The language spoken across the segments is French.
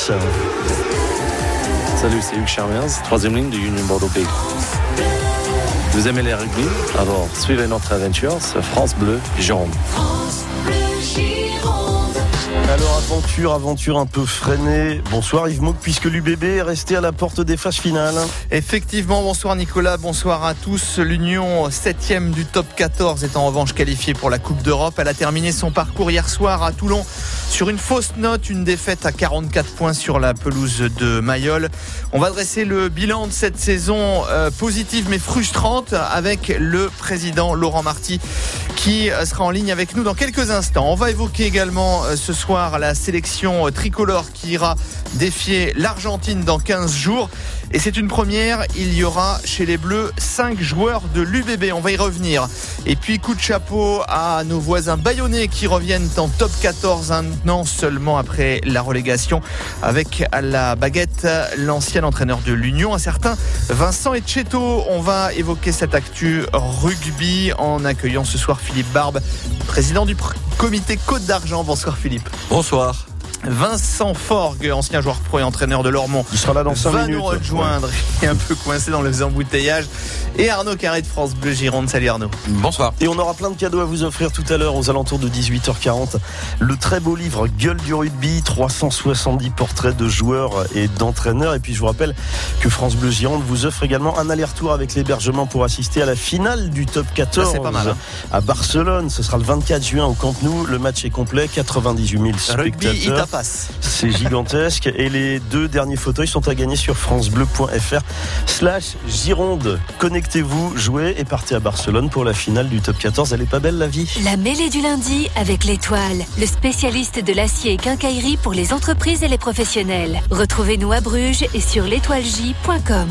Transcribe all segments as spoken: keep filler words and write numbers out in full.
dix. Salut, c'est Hugues Charmiens, troisième ligne de Union Bordeaux-Bègles. Vous aimez les rugby? Alors, suivez notre aventure, c'est France Bleu Gironde. France Bleu Gironde. Alors, aventure, aventure un peu freinée. Bonsoir Yves Mauque, puisque l'U B B est resté à la porte des phases finales. Effectivement, bonsoir Nicolas, bonsoir à tous. L'Union, septième du top quatorze, est en revanche qualifiée pour la Coupe d'Europe. Elle a terminé son parcours hier soir à Toulon sur une fausse note, une défaite à quarante-quatre points sur la pelouse de Mayol. On va dresser le bilan de cette saison euh, positive mais frustrante avec le président Laurent Marty qui sera en ligne avec nous dans quelques instants. On va évoquer également euh, ce soir la sélection tricolore qui ira défier l'Argentine dans quinze jours. Et c'est une première, il y aura chez les Bleus cinq joueurs de l'U B B, on va y revenir. Et puis coup de chapeau à nos voisins bayonnais qui reviennent en top quatorze, un an seulement après la relégation, avec à la baguette l'ancien entraîneur de l'Union, un certain Vincent Etcheto. On va évoquer cette actu rugby en accueillant ce soir Philippe Barbe, président du comité Côte d'Argent. Bonsoir Philippe. Bonsoir. Vincent Forgue, ancien joueur pro et entraîneur de Lormont, il sera là dans cinq va minutes. nous rejoindre. Ouais. Il est un peu coincé dans les embouteillages. Et Arnaud Carré de France Bleu Gironde. Salut Arnaud. Bonsoir. Et on aura plein de cadeaux à vous offrir tout à l'heure aux alentours de dix-huit heures quarante. Le très beau livre Gueule du rugby, trois cent soixante-dix portraits de joueurs et d'entraîneurs. Et puis je vous rappelle que France Bleu Gironde vous offre également un aller-retour avec l'hébergement pour assister à la finale du top quatorze. Ça, c'est pas mal, hein. À Barcelone. Ce sera le vingt-quatre juin au Camp Nou. Le match est complet, quatre-vingt-dix-huit mille spectateurs. Rugby, il tapasse. C'est gigantesque. Et les deux derniers fauteuils sont à gagner sur francebleu.fr slash Gironde. Connectez-vous, jouez et partez à Barcelone pour la finale du top quatorze. Elle est pas belle la vie? La mêlée du lundi avec l'Étoile, le spécialiste de l'acier et quincaillerie pour les entreprises et les professionnels. Retrouvez-nous à Bruges et sur l'étoile j point com.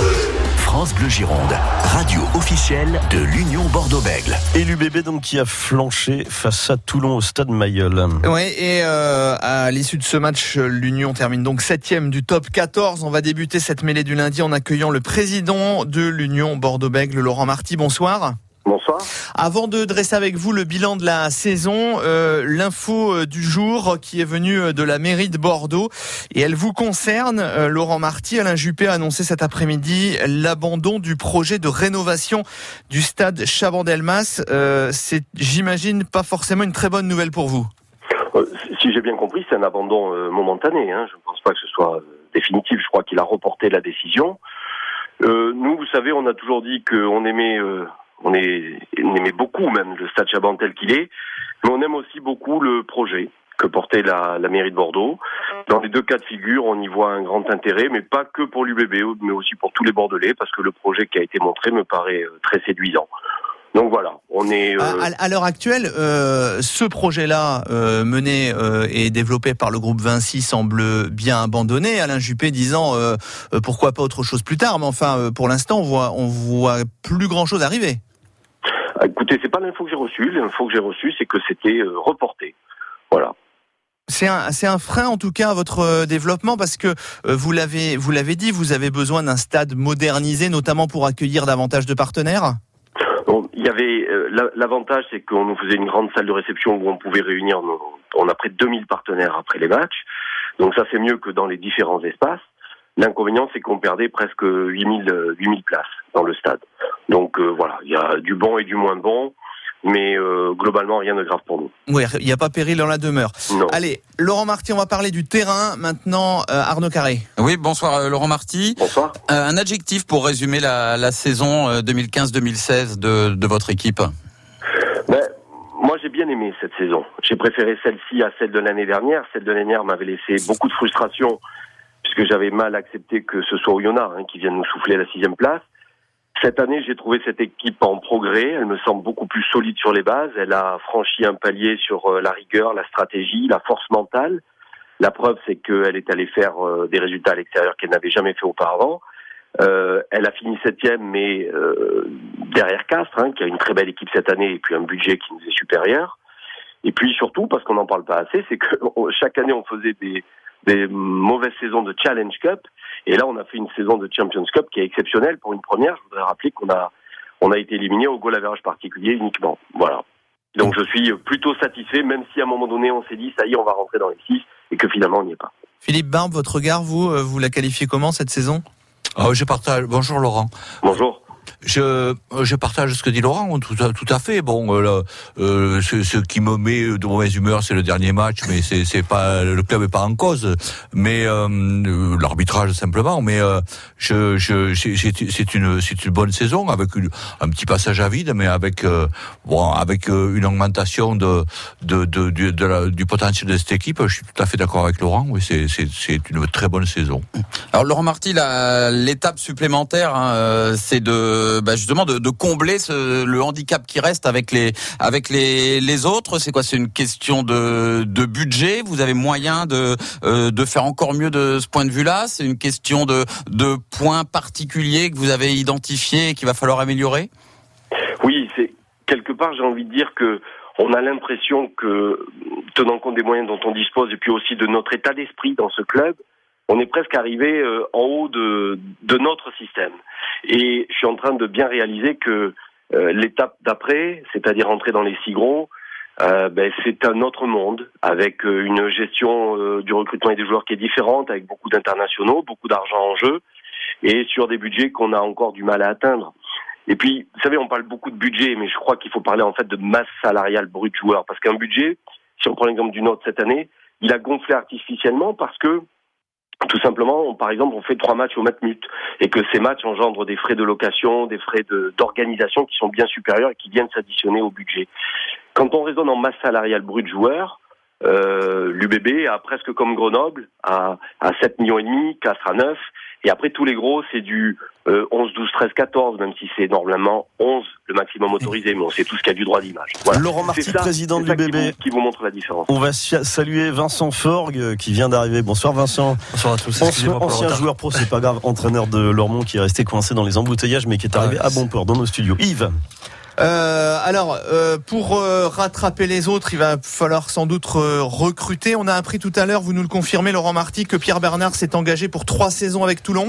France Bleu Gironde, radio officielle de l'Union Bordeaux-Bègles. Et l'U B B donc qui a flanché face à Toulon au stade Mayol. Oui, et euh, à l'issue de ce match, l'Union termine donc septième du top quatorze. On va débuter cette mêlée du lundi en accueillant le président de l'Union Bordeaux-Bègles, Laurent Marty. Bonsoir. Bonsoir. Avant de dresser avec vous le bilan de la saison, euh, l'info du jour qui est venue de la mairie de Bordeaux et elle vous concerne, euh, Laurent Marty. Alain Juppé a annoncé cet après-midi l'abandon du projet de rénovation du stade Chabandelmas. Euh, c'est, j'imagine, pas forcément une très bonne nouvelle pour vous. Euh, si j'ai bien compris, c'est un abandon euh, momentané. Hein. Je ne pense pas que ce soit euh, définitif. Je crois qu'il a reporté la décision. Euh, nous, vous savez, on a toujours dit qu'on aimait... Euh, On, est, on aimait beaucoup même le stade Chaban tel qu'il est, mais on aime aussi beaucoup le projet que portait la, la mairie de Bordeaux. Dans les deux cas de figure, on y voit un grand intérêt, mais pas que pour l'U B B, mais aussi pour tous les Bordelais, parce que le projet qui a été montré me paraît très séduisant. Donc voilà, on est... Euh... À, à l'heure actuelle, euh, ce projet-là, euh, mené euh, et développé par le groupe Vinci, semble bien abandonné. Alain Juppé disant euh, euh, pourquoi pas autre chose plus tard, mais enfin, euh, pour l'instant, on voit, on voit plus grand-chose arriver. Écoutez, c'est pas l'info que j'ai reçue. L'info que j'ai reçue, c'est que c'était euh, reporté. Voilà. C'est un, c'est un frein en tout cas à votre développement parce que euh, vous l'avez, vous l'avez dit, vous avez besoin d'un stade modernisé, notamment pour accueillir davantage de partenaires. Bon, il y avait euh, l'avantage, c'est qu'on nous faisait une grande salle de réception où on pouvait réunir. Nos, on a près de deux mille partenaires après les matchs, donc ça c'est mieux que dans les différents espaces. L'inconvénient, c'est qu'on perdait presque huit mille places dans le stade. Donc euh, voilà, il y a du bon et du moins bon, mais euh, globalement rien de grave pour nous. Oui, il n'y a pas péril dans la demeure. Non. Allez, Laurent Marty, on va parler du terrain maintenant. Euh, Arnaud Carré. Oui, bonsoir euh, Laurent Marty. Bonsoir. Euh, un adjectif pour résumer la, la saison euh, deux mille quinze deux mille seize de, de votre équipe. Ben, moi j'ai bien aimé cette saison. J'ai préféré celle-ci à celle de l'année dernière. Celle de l'année dernière m'avait laissé beaucoup de frustration, puisque j'avais mal accepté que ce soit Oyonnax hein, qui vienne nous souffler la sixième place. Cette année, j'ai trouvé cette équipe en progrès. Elle me semble beaucoup plus solide sur les bases. Elle a franchi un palier sur euh, la rigueur, la stratégie, la force mentale. La preuve, c'est qu'elle est allée faire euh, des résultats à l'extérieur qu'elle n'avait jamais fait auparavant. Euh, elle a fini septième, mais euh, derrière Castres, hein, qui a une très belle équipe cette année et puis un budget qui nous est supérieur. Et puis surtout, parce qu'on n'en parle pas assez, c'est que on, chaque année, on faisait des... des mauvaises saisons de Challenge Cup, et là on a fait une saison de Champions Cup qui est exceptionnelle pour une première. Je voudrais rappeler qu'on a on a été éliminé au goal average particulier uniquement. Voilà. Donc je suis plutôt satisfait, même si à un moment donné on s'est dit ça y est, on va rentrer dans les six, et que finalement on n'y est pas. Philippe Barbe, votre regard, vous, vous la qualifiez comment cette saison ? Oh, je partage. Bonjour Laurent. Bonjour. Je, je partage ce que dit Laurent, tout à, tout à fait. Bon, euh, euh, ce, ce qui me met de mauvaise humeur, c'est le dernier match, mais c'est, c'est pas le club est pas en cause, mais euh, l'arbitrage simplement. Mais euh, je, je, c'est, c'est une, c'est une bonne saison avec une, un petit passage à vide, mais avec euh, bon, avec une augmentation de, de, de, de, de la, du potentiel de cette équipe. Je suis tout à fait d'accord avec Laurent. Oui, c'est, c'est, c'est une très bonne saison. Alors Laurent Marty, la, l'étape supplémentaire, hein, c'est de Bah justement de, de combler ce, le handicap qui reste avec les avec les, les autres. C'est quoi ? C'est une question de, de budget. Vous avez moyen de euh, de faire encore mieux de ce point de vue-là. C'est une question de de points particuliers que vous avez identifiés et qu'il va falloir améliorer. Oui, c'est quelque part j'ai envie de dire que on a l'impression que, tenant compte des moyens dont on dispose et puis aussi de notre état d'esprit dans ce club, on est presque arrivé euh, en haut de, de notre système. Et je suis en train de bien réaliser que euh, l'étape d'après, c'est-à-dire entrer dans les six gros, euh, ben, c'est un autre monde, avec euh, une gestion euh, du recrutement et des joueurs qui est différente, avec beaucoup d'internationaux, beaucoup d'argent en jeu, et sur des budgets qu'on a encore du mal à atteindre. Et puis, vous savez, on parle beaucoup de budget, mais je crois qu'il faut parler en fait de masse salariale brute joueur, parce qu'un budget, si on prend l'exemple du nôtre cette année, il a gonflé artificiellement parce que tout simplement, on, par exemple, on fait trois matchs au Matmut et que ces matchs engendrent des frais de location, des frais de, d'organisation qui sont bien supérieurs et qui viennent s'additionner au budget. Quand on raisonne en masse salariale brute joueur, euh, l'U B B a presque comme Grenoble à, à sept virgule cinq millions, Castres à neuf. Et après, tous les gros, c'est du euh, onze, douze, treize, quatorze, même si c'est normalement onze, le maximum autorisé, mais on sait tous qu'il y a du droit d'image. Voilà. Laurent Marty, président du B B. Qui vous, qui vous montre la différence. On va saluer Vincent Forgue qui vient d'arriver. Bonsoir Vincent. Bonsoir à tous. Ancien, ancien joueur pro, c'est pas grave, entraîneur de Lormont qui est resté coincé dans les embouteillages, mais qui est arrivé ah, à bon port dans nos studios. Yves. Euh, alors, euh, pour euh, rattraper les autres, il va falloir sans doute euh, recruter. On a appris tout à l'heure, vous nous le confirmez, Laurent Marty, que Pierre Bernard s'est engagé pour trois saisons avec Toulon.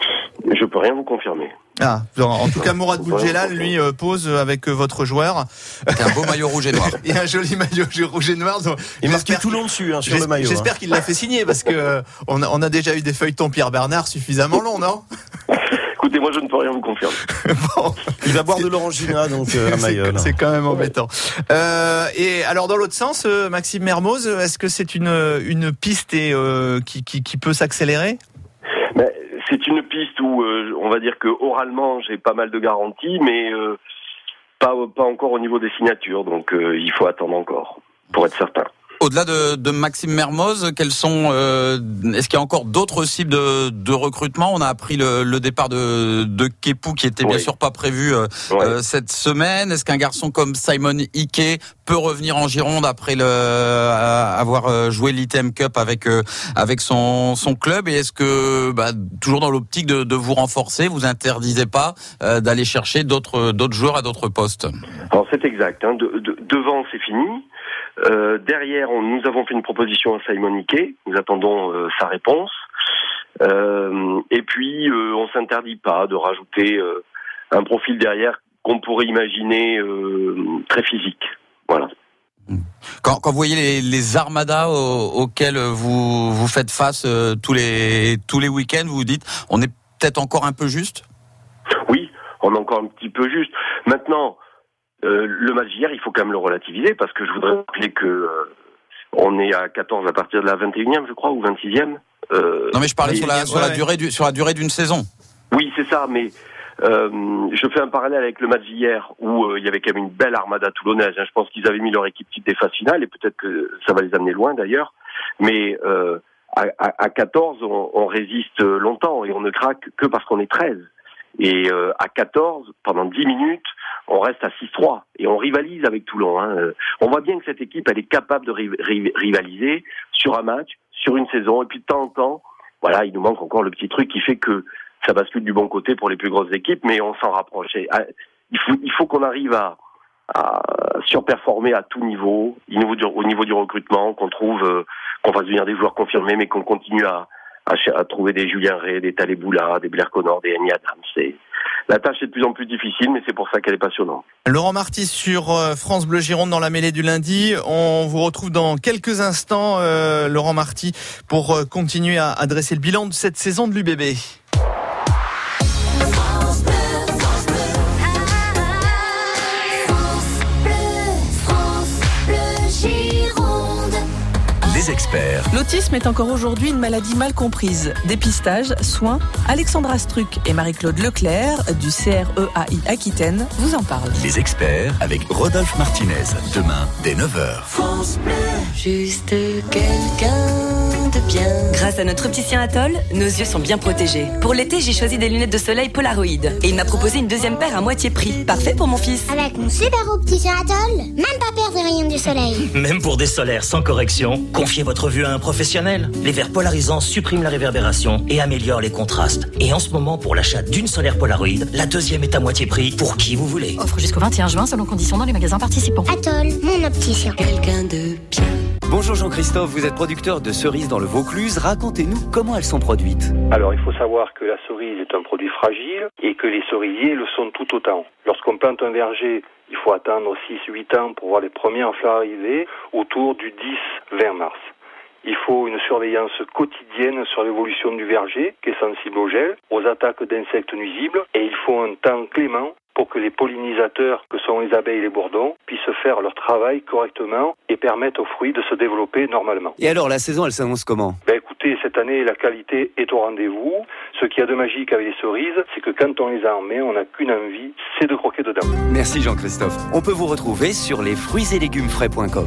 Je peux rien vous confirmer. Ah, en tout cas, Mourad Boudjelal, lui, euh, pose avec euh, votre joueur. C'est un beau maillot rouge et noir. Il y a un joli maillot rouge et noir. Donc, il marque Toulon dessus, hein, sur le maillot. J'espère hein. qu'il l'a fait signer parce que euh, on, a, on a déjà eu des feuilletons Pierre Bernard suffisamment longs, non? Écoutez, moi je ne peux rien vous confirmer. Bon, il va boire de l'orangina, donc euh, à Mayol. C'est quand même embêtant. Euh, et alors dans l'autre sens, euh, Maxime Mermoz, est-ce que c'est une une piste et euh, qui, qui qui peut s'accélérer? Ben, c'est une piste où euh, on va dire que oralement j'ai pas mal de garanties, mais euh, pas pas encore au niveau des signatures, donc euh, il faut attendre encore pour être certain. Au-delà de, de Maxime Mermoz, quels sont euh, est-ce qu'il y a encore d'autres cibles de, de recrutement? On a appris le, le départ de, de Kepou qui était bien oui. sûr pas prévu euh, oui. euh, cette semaine. Est-ce qu'un garçon comme Simon Ike peut revenir en Gironde après le euh, avoir joué l'I T M Cup avec euh, avec son son club? Et est-ce que bah, toujours dans l'optique de, de vous renforcer, vous interdisez pas euh, d'aller chercher d'autres d'autres joueurs à d'autres postes? Alors c'est exact. Hein. De, de, devant c'est fini. Euh, derrière, on, nous avons fait une proposition à Simon Ike. Nous attendons euh, sa réponse. Euh, et puis, euh, on s'interdit pas de rajouter euh, un profil derrière qu'on pourrait imaginer euh, très physique. Voilà. Quand, quand vous voyez les, les armadas aux, auxquels vous vous faites face euh, tous les tous les week-ends, vous vous dites, on est peut-être encore un peu juste? Oui, on est encore un petit peu juste. Maintenant. Euh, le match d'hier, il faut quand même le relativiser parce que je voudrais rappeler que euh, on est à quatorze à partir de la vingt et unième, je crois, ou vingt-sixième. Euh, non, mais je parlais sur la, sur, la durée du, sur la durée d'une saison. Oui, c'est ça, mais euh, je fais un parallèle avec le match d'hier où euh, il y avait quand même une belle armada toulonnaise. Hein. Je pense qu'ils avaient mis leur équipe type des phases finales et peut-être que ça va les amener loin d'ailleurs. Mais euh, à, à, à quatorze, on, on résiste longtemps et on ne craque que parce qu'on est treize. Et euh, à quatorze, pendant dix minutes, on reste à six trois et on rivalise avec Toulon. Hein. On voit bien que cette équipe, elle est capable de ri- rivaliser sur un match, sur une saison. Et puis de temps en temps, voilà, il nous manque encore le petit truc qui fait que ça bascule du bon côté pour les plus grosses équipes, mais on s'en rapproche. Et, il faut, il faut qu'on arrive à, à surperformer à tout niveau, au niveau du, au niveau du recrutement, qu'on trouve, euh, qu'on fasse venir des joueurs confirmés, mais qu'on continue à À, à trouver des Julien Ray, des Taleboula, des Blair Connor, des Annie Adams. C'est, la tâche est de plus en plus difficile, mais c'est pour ça qu'elle est passionnante. Laurent Marty sur France Bleu Gironde dans la mêlée du lundi. On vous retrouve dans quelques instants, euh, Laurent Marty, pour continuer à, à dresser le bilan de cette saison de l'U B B. Experts. L'autisme est encore aujourd'hui une maladie mal comprise. Dépistage, soins, Alexandra Struck et Marie-Claude Leclerc du C R E A I Aquitaine vous en parlent. Les experts avec Rodolphe Martinez. Demain, dès neuf heures. France Bleu. Juste quelqu'un de bien. Grâce à notre opticien Atoll, nos yeux sont bien protégés. Pour l'été, j'ai choisi des lunettes de soleil Polaroid. Et il m'a proposé une deuxième paire à moitié prix. Parfait pour mon fils. Avec mon super opticien Atoll, même pas peur des rayons du soleil. Même pour des solaires sans correction, confiez votre vue à un professionnel. Les verres polarisants suppriment la réverbération et améliorent les contrastes. Et en ce moment, pour l'achat d'une solaire Polaroid, la deuxième est à moitié prix pour qui vous voulez. Offre jusqu'au vingt et un juin selon conditions dans les magasins participants. Atoll, mon opticien. Quelqu'un de bien. Bonjour Jean-Christophe, vous êtes producteur de cerises dans le Vaucluse. Racontez-nous comment elles sont produites. Alors il faut savoir que la cerise est un produit fragile et que les cerisiers le sont tout autant. Lorsqu'on plante un verger, il faut attendre six à huit ans pour voir les premières fleurs arriver autour du dix vingt mars. Il faut une surveillance quotidienne sur l'évolution du verger, qui est sensible au gel, aux attaques d'insectes nuisibles, et il faut un temps clément pour que les pollinisateurs, que sont les abeilles et les bourdons, puissent faire leur travail correctement et permettre aux fruits de se développer normalement. Et alors, la saison, elle s'annonce comment ? Ben écoutez, cette année, la qualité est au rendez-vous. Ce qu'il y a de magique avec les cerises, c'est que quand on les a en main, on n'a qu'une envie, c'est de croquer dedans. Merci Jean-Christophe. On peut vous retrouver sur les fruits et légumes frais point com.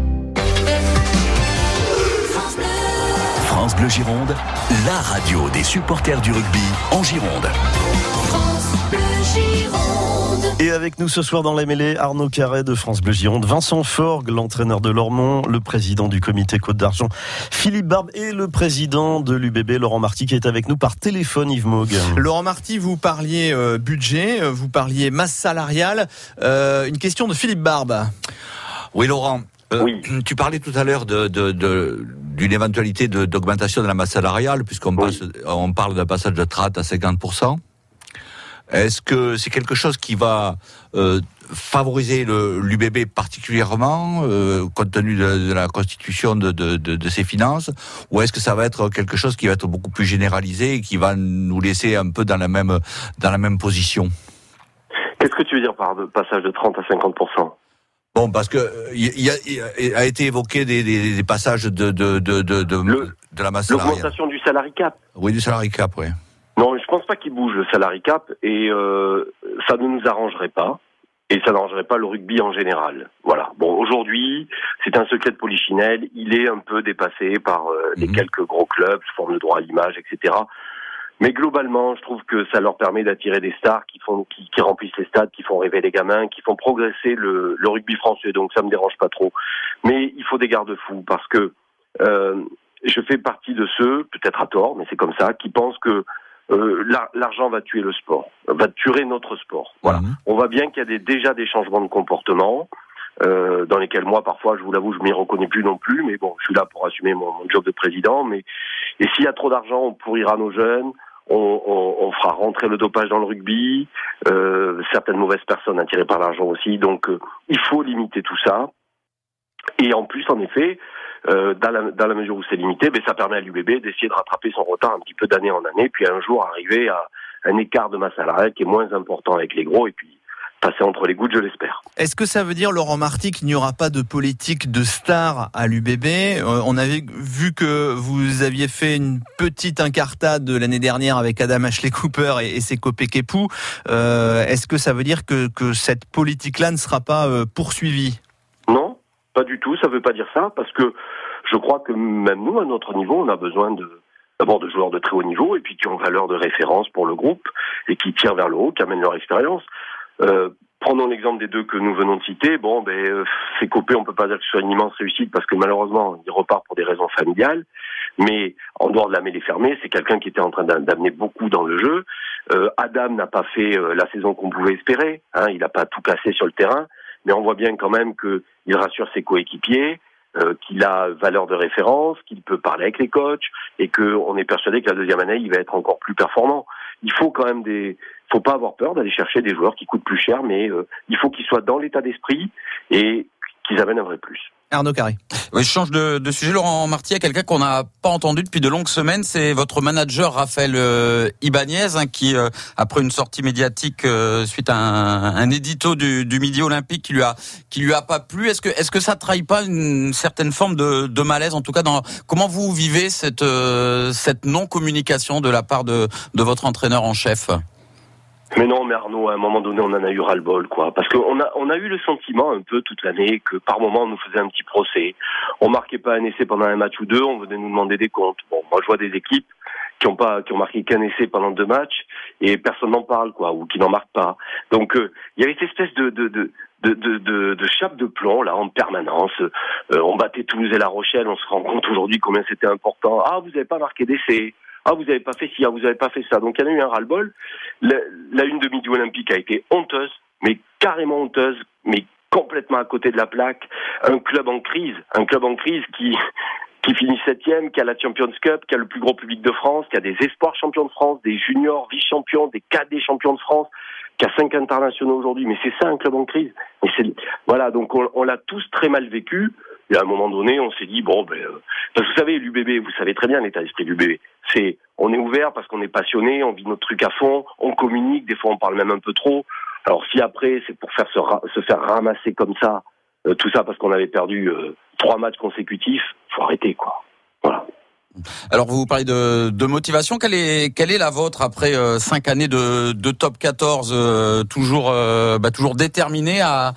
France Bleu Gironde, la radio des supporters du rugby en Gironde. France Bleu Gironde. Et avec nous ce soir dans la mêlée, Arnaud Carré de France Bleu Gironde, Vincent Forgue, l'entraîneur de Lormont, le président du comité Côte d'Argent, Philippe Barbe et le président de l'U B B, Laurent Marty, qui est avec nous par téléphone, Yves Maug. Laurent Marty, vous parliez euh, budget, vous parliez masse salariale. Euh, une question de Philippe Barbe. Oui, Laurent. Euh, oui. Tu parlais tout à l'heure de, de, de, d'une éventualité de, d'augmentation de la masse salariale, puisqu'on oui. passe, on parle d'un passage de trente à cinquante pour cent. Est-ce que c'est quelque chose qui va euh, favoriser le, l'U B B particulièrement, euh, compte tenu de, de la constitution de, de, de, de ses finances, ou est-ce que ça va être quelque chose qui va être beaucoup plus généralisé et qui va nous laisser un peu dans la même, dans la même position ? Qu'est-ce que tu veux dire par de passage de trente à cinquante pour cent ? Bon, parce que il y, y, y a été évoqué des, des, des passages de de de de de, le, de la masse salariale. L'augmentation du salary cap. Oui, du salary cap, oui. Non, je pense pas qu'il bouge le salary cap et euh, ça ne nous arrangerait pas et ça n'arrangerait pas le rugby en général. Voilà. Bon, aujourd'hui, c'est un secret de polichinelle. Il est un peu dépassé par euh, les mmh. quelques gros clubs sous forme de droit à l'image, et cetera. Mais globalement, je trouve que ça leur permet d'attirer des stars qui font, qui, qui remplissent les stades, qui font rêver les gamins, qui font progresser le, le rugby français. Donc ça me dérange pas trop. Mais il faut des garde-fous parce que euh, je fais partie de ceux, peut-être à tort, mais c'est comme ça, qui pensent que euh, l'argent va tuer le sport, va tuer notre sport. Voilà. Mmh. On voit bien qu'il y a des, déjà des changements de comportement. Euh, dans lesquels moi parfois, je vous l'avoue, je m'y reconnais plus non plus, mais bon, je suis là pour assumer mon, mon job de président. Mais et s'il y a trop d'argent, on pourrira nos jeunes, on, on, on fera rentrer le dopage dans le rugby, euh, certaines mauvaises personnes attirées par l'argent aussi. Donc, euh, il faut limiter tout ça. Et en plus, en effet, euh, dans, la, dans la mesure où c'est limité, ben, ça permet à l'U B B d'essayer de rattraper son retard un petit peu d'année en année, puis un jour arriver à un écart de masse salariale qui est moins important avec les gros, et puis passer entre les gouttes, je l'espère. Est-ce que ça veut dire, Laurent Marty, qu'il n'y aura pas de politique de star à l'U B B ? euh, On avait vu que vous aviez fait une petite incartade l'année dernière avec Adam Ashley Cooper et, et ses copains Kepou. Euh, est-ce que ça veut dire que, que cette politique-là ne sera pas euh, poursuivie ? Non, pas du tout. Ça ne veut pas dire ça, parce que je crois que même nous, à notre niveau, on a besoin de d'abord de joueurs de très haut niveau, et puis qui ont valeur de référence pour le groupe, et qui tirent vers le haut, qui amènent leur expérience. Euh, prenons l'exemple des deux que nous venons de citer. Bon, ben, euh, ces copés, on peut pas dire que ce soit une immense réussite parce que malheureusement, il repart pour des raisons familiales. Mais en dehors de la mêlée fermée, c'est quelqu'un qui était en train d'amener beaucoup dans le jeu. Euh, Adam n'a pas fait euh, la saison qu'on pouvait espérer. Hein, il n'a pas tout cassé sur le terrain, mais on voit bien quand même que il rassure ses coéquipiers. euh, qu'il a valeur de référence, qu'il peut parler avec les coachs, et qu'on est persuadé que la deuxième année, il va être encore plus performant. Il faut quand même des, faut pas avoir peur d'aller chercher des joueurs qui coûtent plus cher, mais euh, il faut qu'ils soient dans l'état d'esprit et qu'ils amènent un vrai plus. Arnaud Carré. Oui, je change de, de sujet. Laurent Marty, quelqu'un qu'on n'a pas entendu depuis de longues semaines, c'est votre manager Raphaël euh, Ibanez, hein, qui, euh, après une sortie médiatique euh, suite à un, un édito du, du Midi Olympique qui lui a qui lui a pas plu, est-ce que est-ce que ça trahit pas une certaine forme de, de malaise, en tout cas dans comment vous vivez cette euh, cette non-communication de la part de de votre entraîneur en chef? Mais non, mais Arnaud, à un moment donné, on en a eu ras-le-bol, quoi. Parce qu'on a, on a eu le sentiment un peu toute l'année que par moment, on nous faisait un petit procès. On marquait pas un essai pendant un match ou deux, on venait nous demander des comptes. Bon, moi, je vois des équipes qui ont pas, qui ont marqué qu'un essai pendant deux matchs et personne n'en parle, quoi, ou qui n'en marquent pas. Donc, euh, il y avait cette espèce de, de, de, de, de, de, de chape de plomb, là, en permanence. Euh, on battait Toulouse et La Rochelle, on se rend compte aujourd'hui combien c'était important. Ah, vous avez pas marqué d'essai. Ah, vous avez pas fait ci, ah, vous avez pas fait ça. Donc, il y en a eu un ras-le-bol. La, la une de Midi Olympique a été honteuse, mais carrément honteuse, mais complètement à côté de la plaque. Un club en crise, un club en crise qui, qui finit septième, qui a la Champions Cup, qui a le plus gros public de France, qui a des espoirs champions de France, des juniors vice-champions, des cadets champions de France, qui a cinq internationaux aujourd'hui. Mais c'est ça, un club en crise. Et c'est, voilà, donc on, on l'a tous très mal vécu. Et à un moment donné, on s'est dit, bon, ben, euh, parce que vous savez, l'U B B, vous savez très bien l'état d'esprit du U B B. C'est, on est ouvert parce qu'on est passionné, on vit notre truc à fond, on communique, des fois on parle même un peu trop. Alors si après, c'est pour faire se, ra- se faire ramasser comme ça, euh, tout ça parce qu'on avait perdu euh, trois matchs consécutifs, faut arrêter, quoi. Voilà. Alors vous parlez de, de motivation, quelle est quelle est la vôtre après euh, cinq années de, de top quatorze, euh, toujours euh, bah, toujours déterminé à,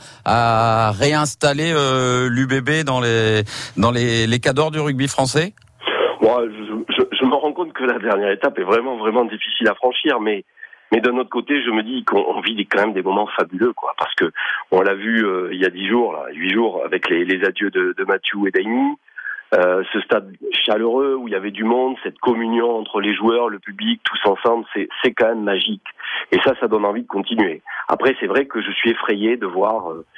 à réinstaller euh, l'U B B dans les dans les, les cadors du rugby français? Moi, je, je, je me rends compte que la dernière étape est vraiment vraiment difficile à franchir, mais mais d'un autre côté, je me dis qu'on vit quand même des moments fabuleux, quoi, parce que on l'a vu euh, il y a dix jours, là, huit jours, avec les, les adieux de, de Mathieu et d'Aimi. Euh, ce stade chaleureux où il y avait du monde, cette communion entre les joueurs, le public, tous ensemble, c'est, c'est quand même magique. Et ça, ça donne envie de continuer. Après, c'est vrai que je suis effrayé de voir euh,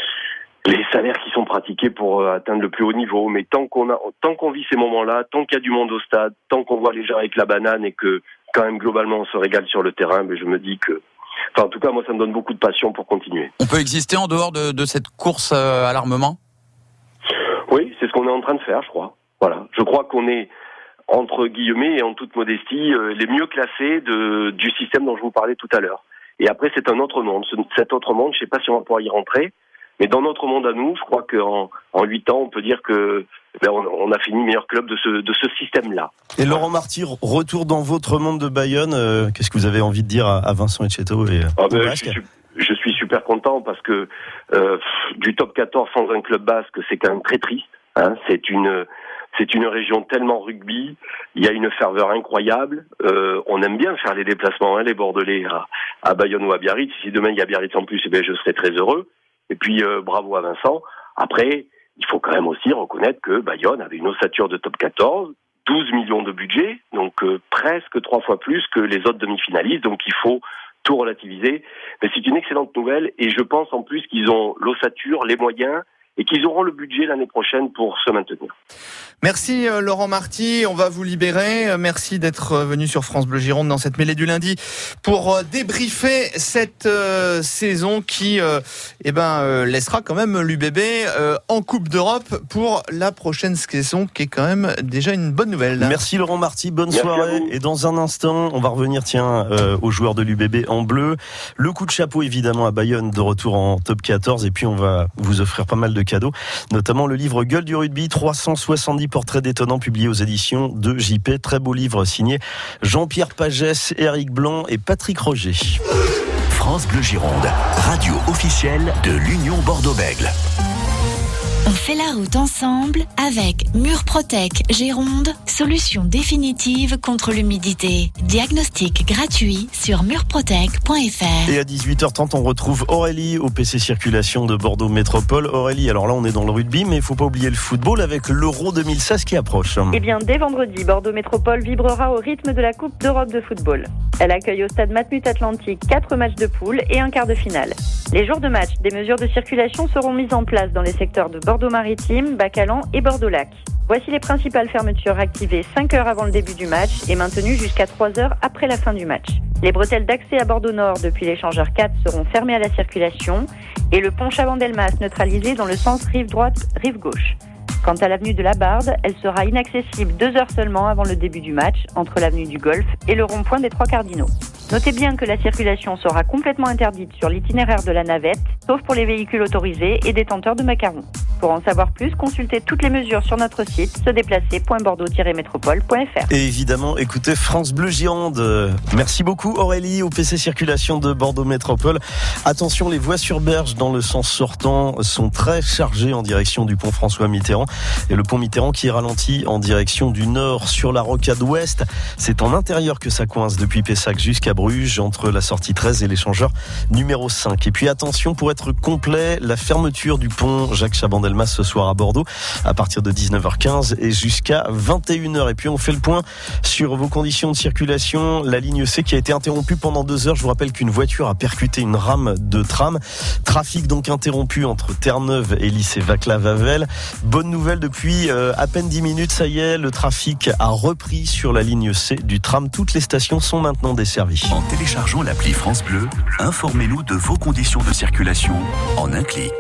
les salaires qui sont pratiqués pour euh, atteindre le plus haut niveau. Mais tant qu'on a, tant qu'on vit ces moments-là, tant qu'il y a du monde au stade, tant qu'on voit les gens avec la banane et que quand même globalement on se régale sur le terrain, mais je me dis que, enfin en tout cas moi ça me donne beaucoup de passion pour continuer. On peut exister en dehors de, de cette course euh, à l'armement? Oui, c'est ce qu'on est en train de faire, je crois. Voilà, je crois qu'on est, entre guillemets et en toute modestie, euh, les mieux classés de, du système dont je vous parlais tout à l'heure. Et après, c'est un autre monde. Ce, cet autre monde, je ne sais pas si on va pouvoir y rentrer, mais dans notre monde à nous, je crois qu'en en huit ans, on peut dire que ben, on, on a fini meilleur club de ce, de ce système-là. Et Laurent Marty, retour dans votre monde de Bayonne, euh, qu'est-ce que vous avez envie de dire à, à Vincent Etcheto et ah ben, je, suis, je suis super content parce que euh, du top quatorze sans un club basque, c'est quand même très triste. Hein, c'est une c'est une région tellement rugby, il y a une ferveur incroyable. Euh, on aime bien faire les déplacements, hein, les Bordelais à, à Bayonne ou à Biarritz. Si demain il y a Biarritz en plus, eh bien je serai très heureux. Et puis euh, bravo à Vincent. Après, il faut quand même aussi reconnaître que Bayonne avait une ossature de top quatorze, douze millions de budget, donc euh, presque trois fois plus que les autres demi-finalistes. Donc il faut tout relativiser. Mais c'est une excellente nouvelle et je pense en plus qu'ils ont l'ossature, les moyens et qu'ils auront le budget l'année prochaine pour se maintenir. Merci euh, Laurent Marty, on va vous libérer. Euh, merci d'être venu sur France Bleu Gironde dans cette mêlée du lundi pour euh, débriefer cette euh, saison qui euh, eh ben, euh, laissera quand même l'U B B euh, en Coupe d'Europe pour la prochaine saison, qui est quand même déjà une bonne nouvelle. Merci Laurent Marty, bonne Merci soirée. Et dans un instant, on va revenir tiens euh, aux joueurs de l'U B B en bleu. Le coup de chapeau évidemment à Bayonne, de retour en top quatorze, et puis on va vous offrir pas mal de cadeaux, notamment le livre Gueule du rugby, trois cent soixante-dix portraits détonnants, publié aux éditions de J P. Très beau livre signé Jean-Pierre Pagès, Éric Blanc et Patrick Roger. France Bleu Gironde, radio officielle de l'Union Bordeaux-Bègles. On fait la route ensemble avec Murprotec Gironde, solution définitive contre l'humidité. Diagnostic gratuit sur murprotec point f r. Et à dix-huit heures trente, on retrouve Aurélie au P C Circulation de Bordeaux Métropole. Aurélie, alors là on est dans le rugby, mais il ne faut pas oublier le football avec l'Euro deux mille seize qui approche. Eh bien, dès vendredi, Bordeaux Métropole vibrera au rythme de la Coupe d'Europe de football. Elle accueille au stade Matmut Atlantique quatre matchs de poule et un quart de finale. Les jours de match, des mesures de circulation seront mises en place dans les secteurs de Bordeaux-Maritime, Bacalan et Bordeaux-Lac. Voici les principales fermetures activées cinq heures avant le début du match et maintenues jusqu'à trois heures après la fin du match. Les bretelles d'accès à Bordeaux-Nord depuis l'échangeur quatre seront fermées à la circulation et le pont Chabandelmas neutralisé dans le sens rive droite, rive gauche. Quant à l'avenue de la Barde, elle sera inaccessible deux heures seulement avant le début du match, entre l'avenue du Golfe et le rond-point des Trois Cardinaux. Notez bien que la circulation sera complètement interdite sur l'itinéraire de la navette, sauf pour les véhicules autorisés et détenteurs de macarons. Pour en savoir plus, consultez toutes les mesures sur notre site se déplacer point bordeaux tiret métropole point f r. Et évidemment, écoutez France Bleu Gironde. Merci beaucoup Aurélie, au P C Circulation de Bordeaux Métropole. Attention, les voies sur berge dans le sens sortant sont très chargées en direction du pont François Mitterrand. Et le pont Mitterrand qui est ralenti en direction du nord sur la rocade ouest. C'est en intérieur que ça coince depuis Pessac jusqu'à Bruges, entre la sortie treize et l'échangeur numéro cinq. Et puis attention, pour être complet, la fermeture du pont Jacques Chabandelmas ce soir à Bordeaux à partir de dix-neuf heures quinze et jusqu'à vingt et une heures. Et puis on fait le point sur vos conditions de circulation. La ligne C qui a été interrompue pendant deux heures. Je vous rappelle qu'une voiture a percuté une rame de tram. Trafic donc interrompu entre Terre-Neuve et lycée Vaclav-Havel. Bonne nouvelle, depuis euh, à peine dix minutes, ça y est, le trafic a repris sur la ligne C du tram. Toutes les stations sont maintenant desservies. En téléchargeant l'appli France Bleu, informez-nous de vos conditions de circulation en un clic.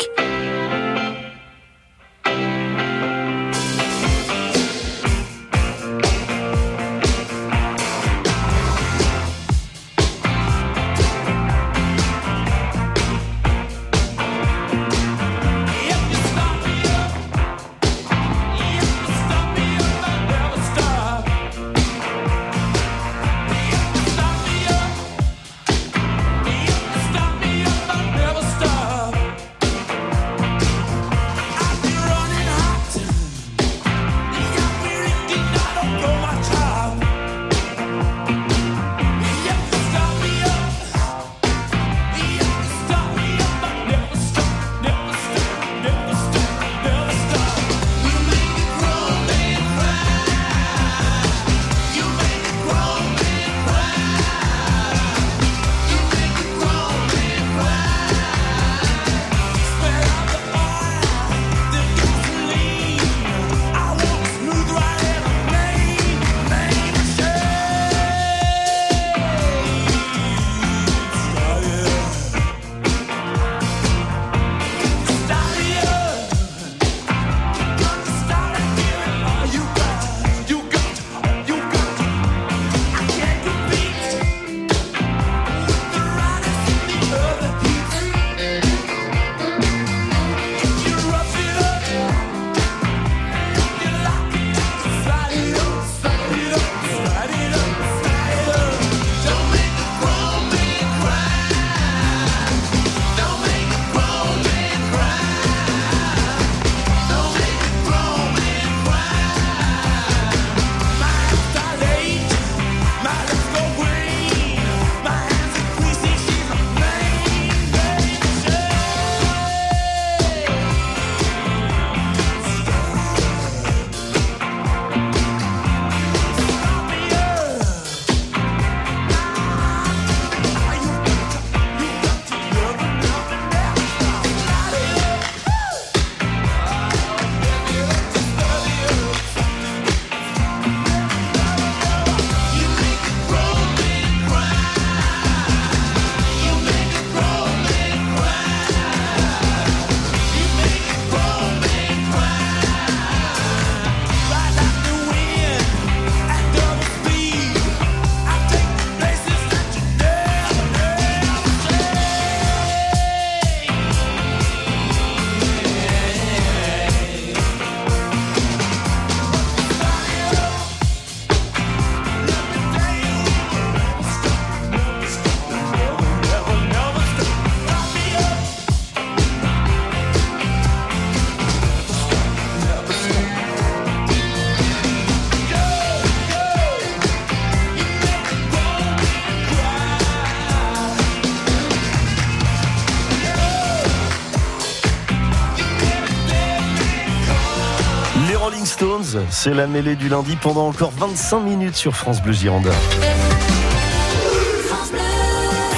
Rolling Stones, c'est la mêlée du lundi pendant encore vingt-cinq minutes sur France Bleu Gironde.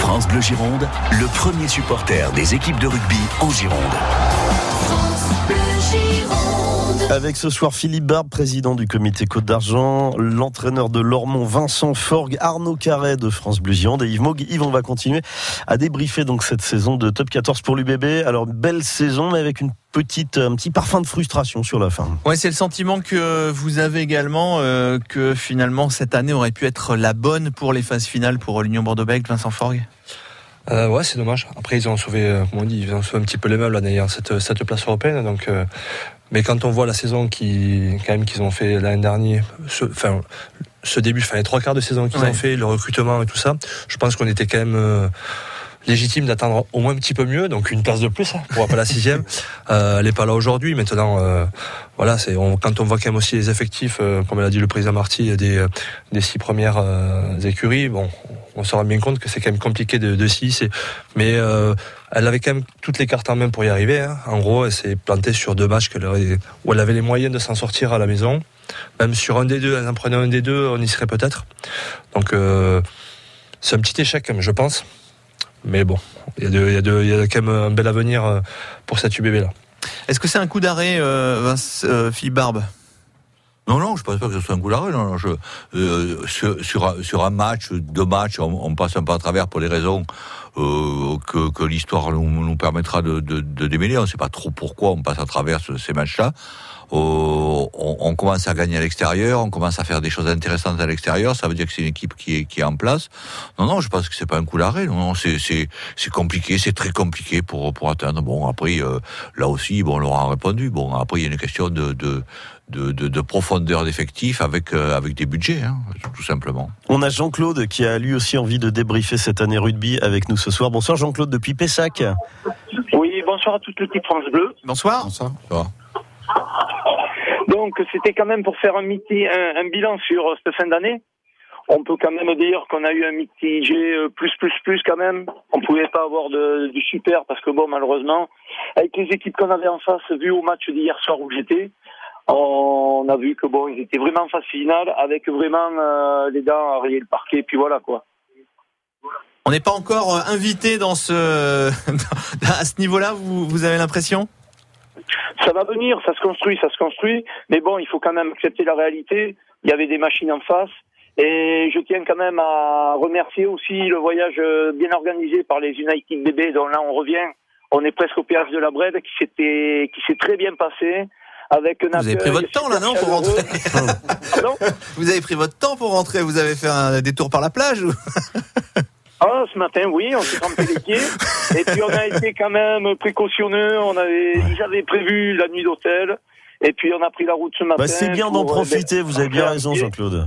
France Bleu Gironde, le premier supporter des équipes de rugby en Gironde. France Bleu Gironde. Avec ce soir Philippe Barbe, président du comité Côte d'Argent, l'entraîneur de Lormont Vincent Forgue, Arnaud Carret de France Bleu Gironde et Yves Maug. Yves, on va continuer à débriefer donc cette saison de Top quatorze pour l'U B B. Alors belle saison, mais avec une petite, un petit parfum de frustration sur la fin. Ouais, c'est le sentiment que vous avez également, euh, que finalement cette année aurait pu être la bonne pour les phases finales pour l'Union Bordeaux-Bègles, Vincent Forgue. Euh, ouais, c'est dommage. Après, ils ont sauvé, euh, comme on dit, ils ont sauvé un petit peu les meubles d'ailleurs cette cette place européenne. Donc, euh, mais quand on voit la saison qui, quand même, qu'ils ont fait l'année dernière, ce, enfin, ce début, enfin les trois quarts de saison qu'ils ouais. ont fait, le recrutement et tout ça, je pense qu'on était quand même euh, légitime d'attendre au moins un petit peu mieux, donc une place de plus, hein, pour pas la sixième. Euh, elle est pas là aujourd'hui. Maintenant, euh, voilà, c'est on, quand on voit quand même aussi les effectifs, euh, comme l'a dit le président Marty, des des six premières euh, écuries, bon, on se rend bien compte que c'est quand même compliqué de, de six. Et, mais euh, elle avait quand même toutes les cartes en main pour y arriver. Hein. En gros, elle s'est plantée sur deux matchs qu'elle avait, où elle avait les moyens de s'en sortir à la maison. Même sur un des deux, elle en prenait un des deux, on y serait peut-être. Donc, euh, c'est un petit échec, je pense. Mais bon, il y a, de, il y a, de, il y a quand même un bel avenir pour cette U B B là. Est-ce que c'est un coup d'arrêt, euh, Vince, euh, Philippe Barbe ? Non, non, je pense pas que ce soit un coup d'arrêt. Non, non, je, euh, sur, sur, sur un match, deux matchs, on, on passe un peu à travers pour les raisons euh, que, que l'histoire nous, nous permettra de, de, de démêler. On ne sait pas trop pourquoi on passe à travers ces matchs-là. Euh, on, on commence à gagner à l'extérieur, on commence à faire des choses intéressantes à l'extérieur. Ça veut dire que c'est une équipe qui est, qui est en place. Non, non, je pense que c'est pas un coup d'arrêt. Non, non, c'est, c'est, c'est compliqué, c'est très compliqué pour, pour atteindre. Bon, après, euh, là aussi, bon, on leur a répondu. Bon, après, il y a une question de, de De, de, de profondeur d'effectifs avec euh, avec des budgets, hein, tout simplement. On a Jean-Claude qui a lui aussi envie de débriefer cette année rugby avec nous ce soir. Bonsoir Jean-Claude depuis Pessac. Oui, bonsoir à toute l'équipe France Bleu. Bonsoir. Bonsoir. Bonsoir. Donc c'était quand même pour faire un, miti, un, un bilan sur cette fin d'année. On peut quand même dire qu'on a eu un mitigé plus plus plus quand même. On pouvait pas avoir de, du super parce que bon malheureusement avec les équipes qu'on avait en face, vu au match d'hier soir où j'étais, on a vu que bon, ils étaient vraiment en phase finale avec vraiment euh, les dents à rayer le parquet, puis voilà quoi. On n'est pas encore invité dans ce à ce niveau-là, vous, vous avez l'impression ? Ça va venir, ça se construit, ça se construit, mais bon, il faut quand même accepter la réalité. Il y avait des machines en face, et je tiens quand même à remercier aussi le voyage bien organisé par les United B B, dont là on revient. On est presque au péage de la Brède, qui s'était, qui s'est très bien passé. Avec vous avez pris votre temps là, non, pour rentrer. Vous avez pris votre temps pour rentrer. Vous avez fait un détour par la plage ou... Ah, ce matin, oui, on s'est trempé les pieds. Et puis on a été quand même précautionneux. On avait, j'avais prévu la nuit d'hôtel. Et puis on a pris la route ce matin. Bah, c'est bien d'en profiter. Vous avez bien raison, Jean-Claude.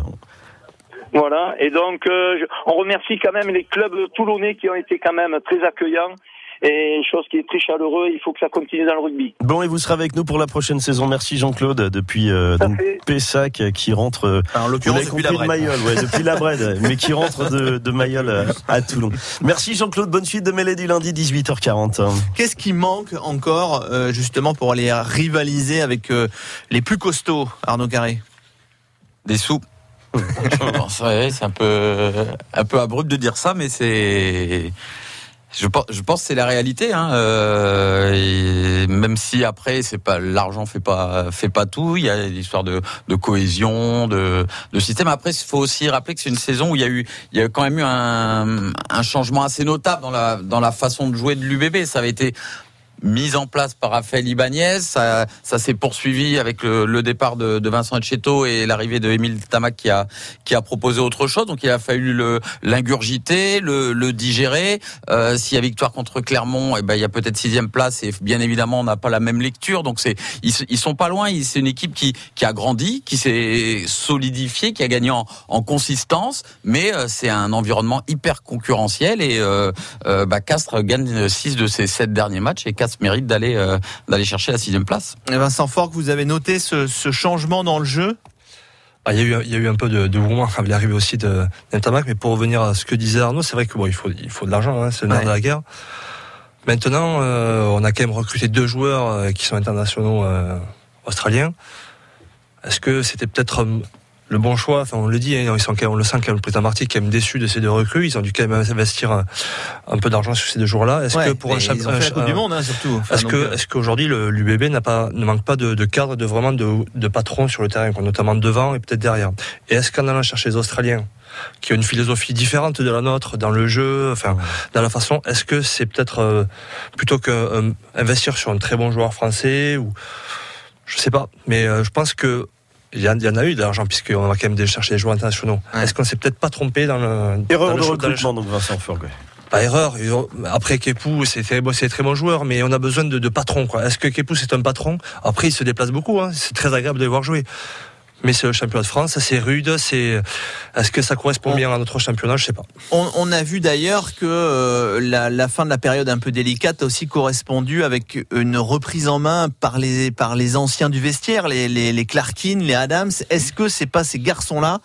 Voilà. Et donc, euh, on remercie quand même les clubs toulonnais qui ont été quand même très accueillants. Et chose qui est très chaleureux, il faut que ça continue dans le rugby. Bon, et vous serez avec nous pour la prochaine saison. Merci Jean-Claude depuis euh, Pessac qui rentre. Euh, enfin, en l'occurrence depuis la Brède. De Mayol, ouais, depuis la Brède, mais qui rentre de, de Mayol à, à Toulon. Merci Jean-Claude. Bonne suite de mêlée du lundi dix-huit heures quarante. Qu'est-ce qui manque encore euh, justement pour aller rivaliser avec euh, les plus costauds, Arnaud Carré ? Des sous. Je pense, ouais, c'est un peu un peu abrupt de dire ça, mais c'est. Je pense, je pense que c'est la réalité, hein. Euh, et même si après c'est pas l'argent fait pas fait pas tout, il y a l'histoire de, de cohésion, de, de système. Après, il faut aussi rappeler que c'est une saison où il y a eu, il y a quand même eu un, un changement assez notable dans la dans la façon de jouer de l'U B B. Ça avait été mise en place par Raphaël Ibanez, ça, ça s'est poursuivi avec le, le départ de, de Vincent Etcheto et l'arrivée de Émile Tamac qui a qui a proposé autre chose. Donc il a fallu le l'ingurgiter, le, le digérer. Euh, s'il y a victoire contre Clermont, et ben il y a peut-être sixième place et bien évidemment on n'a pas la même lecture. Donc c'est ils, ils sont pas loin. C'est une équipe qui qui a grandi, qui s'est solidifiée, qui a gagné en, en consistance, mais euh, c'est un environnement hyper concurrentiel et euh, euh, bah, Castres gagne six de ses sept derniers matchs et Castres mérite d'aller euh, d'aller chercher la sixième place. Et Vincent Forgue, vous avez noté ce, ce changement dans le jeu ? Ah, il y a eu il y a eu un peu de, de mouvement avec l'arrivée aussi de d'Entamac, mais pour revenir à ce que disait Arnaud, c'est vrai que bon, il faut il faut de l'argent, hein, c'est le nerf ouais. de la guerre. Maintenant, euh, on a quand même recruté deux joueurs euh, qui sont internationaux euh, australiens. Est-ce que c'était peut-être le bon choix. Enfin, on le dit, hein, ils sont, on le sent quand même, le président Marty est quand même déçu de ces deux recrues. Ils ont dû quand même investir un, un peu d'argent sur ces deux joueurs-là. Est-ce ouais, que pour un champion, ils ont fait la Coupe du Monde, hein, surtout. Enfin, est-ce que, euh... est-ce qu'aujourd'hui le l'U B B n'a pas, ne manque pas de, de cadre, de vraiment de, de patron sur le terrain, quoi, notamment devant et peut-être derrière. Et est-ce qu'en allant chercher les Australiens, qui ont une philosophie différente de la nôtre dans le jeu, enfin ouais. dans la façon, est-ce que c'est peut-être euh, plutôt qu'investir euh, sur un très bon joueur français ou je sais pas, mais euh, je pense que Il y, en, il y en a eu de l'argent puisqu'on va quand même chercher des joueurs internationaux. Ouais. Est-ce qu'on s'est peut-être pas trompé dans le erreur dans de le recrutement donc Vincent Furguet. Pas erreur. Après Kepou, c'est très bon, c'est très bon joueur, mais on a besoin de, de patron. Quoi. Est-ce que Kepou c'est un patron ? Après il se déplace beaucoup, hein. C'est très agréable de le voir jouer. Mais c'est le championnat de France, c'est rude, c'est. Est-ce que ça correspond bien à notre championnat ? Je sais pas. On, on a vu d'ailleurs que euh, la, la fin de la période un peu délicate a aussi correspondu avec une reprise en main par les par les anciens du vestiaire, les les, les Clarkin, les Adams. Est-ce que c'est pas ces garçons-là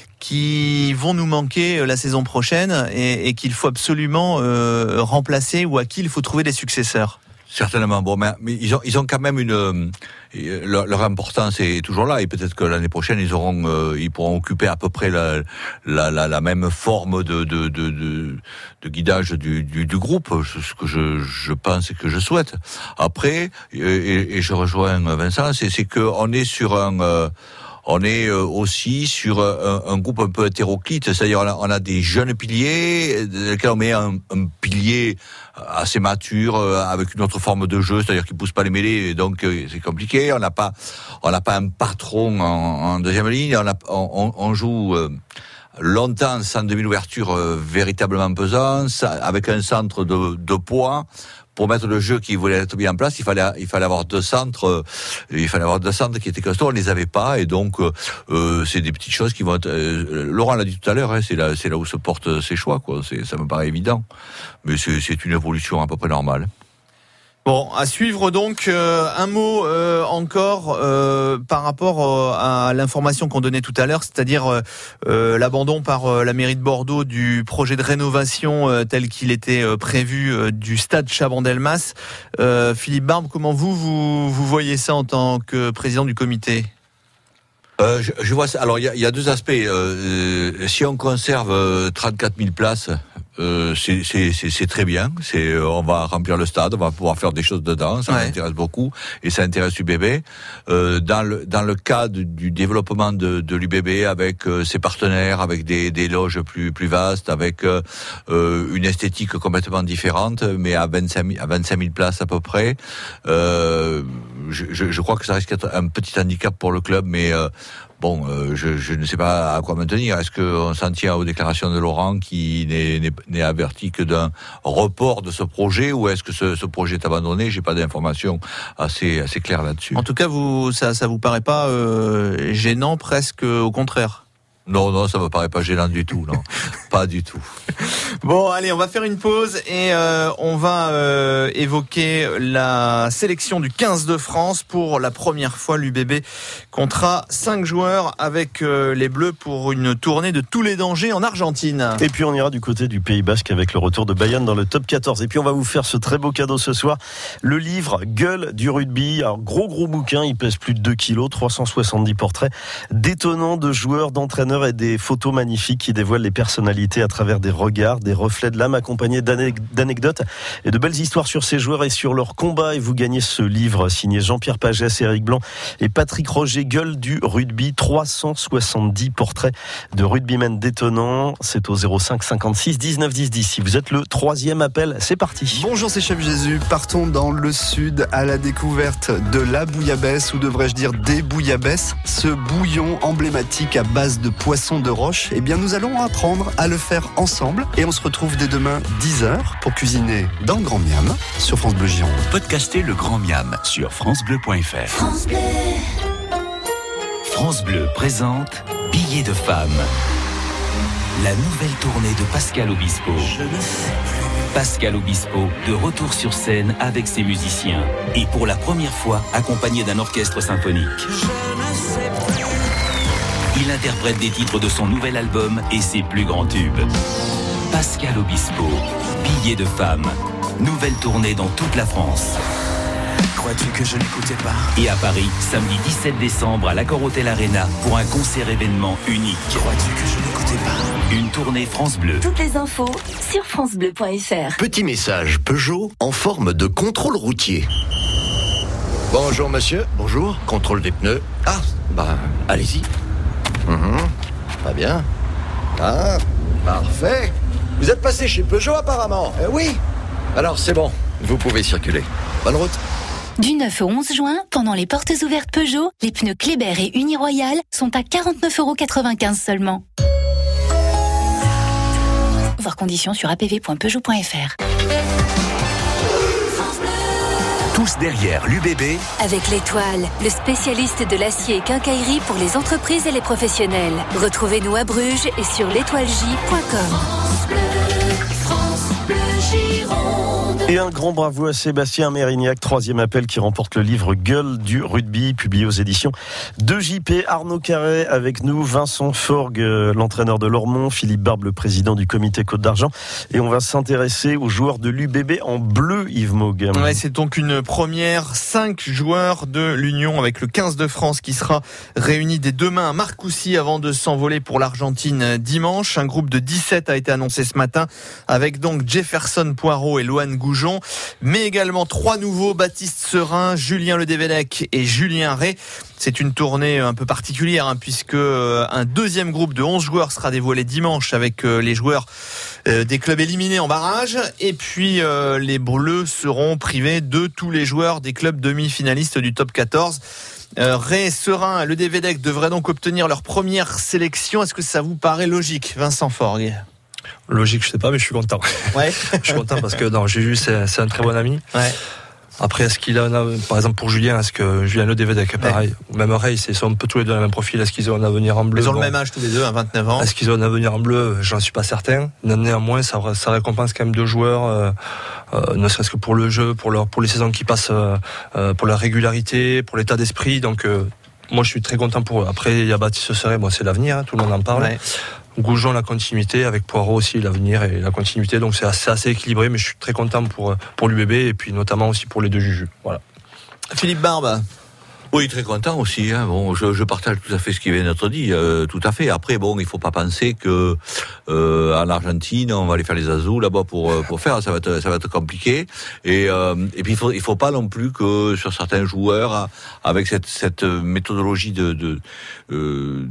qui vont nous manquer la saison prochaine et, et qu'il faut absolument euh, remplacer ou à qui il faut trouver des successeurs ? Certainement. Bon, mais, mais ils ont, ils ont quand même une euh, leur, leur importance est toujours là et peut-être que l'année prochaine ils auront, euh, ils pourront occuper à peu près la la, la, la même forme de de de, de, de guidage du, du, du groupe, ce que je je pense et que je souhaite. Après, et, et je rejoins Vincent, c'est c'est que on est sur un euh, on est aussi sur un, un groupe un peu hétéroclite, c'est-à-dire on a, on a des jeunes piliers, dans lesquels on met un, un pilier assez mature, avec une autre forme de jeu, c'est-à-dire qui pousse pas les mêlées, et donc c'est compliqué. On n'a pas, on n'a pas un patron en, en deuxième ligne. On, a, on, on joue longtemps sans demi-ouverture véritablement pesant, avec un centre de, de poids. Pour mettre le jeu qui voulait être mis en place, il fallait il fallait avoir deux centres, euh, il fallait avoir deux centres qui étaient costauds, on les avait pas et donc euh, c'est des petites choses qui vont être, euh, Laurent l'a dit tout à l'heure, hein, c'est là c'est là où se portent ses choix quoi, c'est ça me paraît évident. Mais c'est c'est une évolution à peu près normale. Bon, à suivre donc. Euh, un mot euh, encore euh, par rapport euh, à l'information qu'on donnait tout à l'heure, c'est-à-dire euh, l'abandon par euh, la mairie de Bordeaux du projet de rénovation euh, tel qu'il était euh, prévu euh, du stade Chabandelmas. Euh, Philippe Barbe, comment vous, vous vous voyez ça en tant que président du comité ? Euh, je, je vois ça. Alors il y a, y a deux aspects. Euh, si on conserve euh, trente-quatre mille places, euh, c'est, c'est, c'est, c'est très bien. C'est, euh, on va remplir le stade, on va pouvoir faire des choses dedans. Ça ouais. m'intéresse beaucoup et ça intéresse l'U B B. Euh, dans le dans le cadre du développement de, de l'U B B avec euh, ses partenaires, avec des, des loges plus plus vastes, avec euh, une esthétique complètement différente, mais à vingt-cinq mille places à peu près. Euh, je, je, je crois que ça risque d'être un petit handicap pour le club, mais euh, bon, euh, je, je ne sais pas à quoi me tenir. Est-ce qu'on s'en tient aux déclarations de Laurent qui n'est, n'est, n'est averti que d'un report de ce projet ou est-ce que ce, ce projet est abandonné ? J'ai pas d'informations assez, assez claires là-dessus. En tout cas, vous, ça, ça vous paraît pas euh, gênant, presque au contraire ? Non, non, ça me paraît pas gênant du tout, non. Pas du tout. Bon, allez, on va faire une pause et euh, on va euh, évoquer la sélection du quinze de France. Pour la première fois, l'U B B comptera cinq joueurs avec euh, les Bleus pour une tournée de tous les dangers en Argentine. Et puis on ira du côté du Pays Basque avec le retour de Bayonne dans le top quatorze. Et puis on va vous faire ce très beau cadeau ce soir, le livre Gueule du rugby. Alors gros gros bouquin, il pèse plus de deux kilos, trois cent soixante-dix portraits détonnants de joueurs, d'entraîneurs et des photos magnifiques qui dévoilent les personnalités à travers des regards, des reflets de l'âme accompagnés d'anecdotes et de belles histoires sur ces joueurs et sur leur combat. Et vous gagnez ce livre signé Jean-Pierre Pagès, Éric Blanc et Patrick Roger, Gueule du rugby, trois cent soixante-dix portraits de rugbymen détonnants. C'est au zéro cinq cinquante-six dix-neuf dix dix. Si vous êtes le troisième appel, c'est parti. Bonjour, c'est Chef Jésus. Partons dans le sud à la découverte de la bouillabaisse, ou devrais-je dire des bouillabaisses, ce bouillon emblématique à base de poisson de roche. Eh bien, nous allons apprendre à le faire ensemble et on se retrouve dès demain dix heures pour cuisiner dans le Grand Miam sur France Bleu Gironde. Podcastez le Grand Miam sur francebleu point f r. France Bleu. France Bleu présente Billets de femme. La nouvelle tournée de Pascal Obispo. Je ne sais plus. Pascal Obispo, de retour sur scène avec ses musiciens. Et pour la première fois, accompagné d'un orchestre symphonique. Je ne sais plus. Il interprète des titres de son nouvel album et ses plus grands tubes. Pascal Obispo, Billets de femme. Nouvelle tournée dans toute la France. Crois-tu que je n'écoutais pas? Et à Paris, samedi dix-sept décembre à l'Accor Hotel Arena pour un concert événement unique. Crois-tu que je n'écoutais pas? Une tournée France Bleu. Toutes les infos sur francebleu point fr. Petit message Peugeot en forme de contrôle routier. Bonjour monsieur. Bonjour. Contrôle des pneus. Ah, bah, allez-y. Mmh. Pas bien. Ah, parfait. Vous êtes passé chez Peugeot apparemment. Eh oui. Alors c'est bon, vous pouvez circuler. Bonne route. Du neuf au onze juin, pendant les portes ouvertes Peugeot, les pneus Kléber et Uniroyal sont à quarante-neuf euros quatre-vingt-quinze seulement. Voir conditions sur a p v point peugeot point fr. Tous derrière l'U B B. Avec l'Étoile, le spécialiste de l'acier et quincaillerie pour les entreprises et les professionnels. Retrouvez-nous à Bruges et sur l'étoile j point com. Et un grand bravo à Sébastien Mérignac, troisième appel, qui remporte le livre Gueule du rugby, publié aux éditions de J P. Arnaud Carré avec nous, Vincent Forgue, l'entraîneur de Lormont, Philippe Barbe, le président du comité Côte d'Argent. Et on va s'intéresser aux joueurs de l'U B B en bleu, Yves Maug. Ouais, c'est donc une première. Cinq joueurs de l'Union avec le quinze de France qui sera réuni dès demain à Marcoussis avant de s'envoler pour l'Argentine dimanche. Un groupe de dix-sept a été annoncé ce matin avec donc Jefferson Poirot et Loan Goujon, mais également trois nouveaux, Baptiste Serin, Julien Ledévélec et Julien Ray. C'est une tournée un peu particulière hein, puisque un deuxième groupe de onze joueurs sera dévoilé dimanche avec les joueurs des clubs éliminés en barrage, et puis euh, les Bleus seront privés de tous les joueurs des clubs demi-finalistes du top quatorze. Euh, Ray, Serin, Ledévélec devraient donc obtenir leur première sélection. Est-ce que ça vous paraît logique, Vincent Forgue? Logique, je sais pas, mais je suis content. Ouais. Je suis content parce que non, Juju, c'est, c'est un très bon ami. Ouais. Après, est-ce qu'il a, par exemple, pour Julien, est-ce que Julien Ledévélec, pareil, ouais. Ou même Ray, ils sont un peu tous les deux dans le même profil. Est-ce qu'ils ont un avenir en bleu? Ils ont bon. le même âge tous les deux, à vingt-neuf ans. Est-ce qu'ils ont un avenir en bleu? J'en suis pas certain. Néanmoins, ça, ça récompense quand même deux joueurs, euh, euh, ne serait-ce que pour le jeu, pour leur, pour les saisons qui passent, euh, pour la régularité, pour l'état d'esprit. Donc, euh, moi, je suis très content pour eux. Après, il y a Baptiste Serin, bon, c'est l'avenir, hein, tout le monde en parle. Ouais. Goujon, la continuité, avec Poirot aussi, l'avenir et la continuité. Donc c'est assez, assez équilibré, mais je suis très content pour, pour l'U B B et puis notamment aussi pour les deux Juju. Voilà. Philippe Barbe. Oui, très content aussi. Hein. Bon, je, je partage tout à fait ce qui vient d'être dit, euh, tout à fait. Après, bon, il faut pas penser que euh, en Argentine, on va aller faire les azous là-bas pour pour faire. Ça va être ça va être compliqué. Et euh, et puis il faut il faut pas non plus que sur certains joueurs avec cette cette méthodologie de de euh,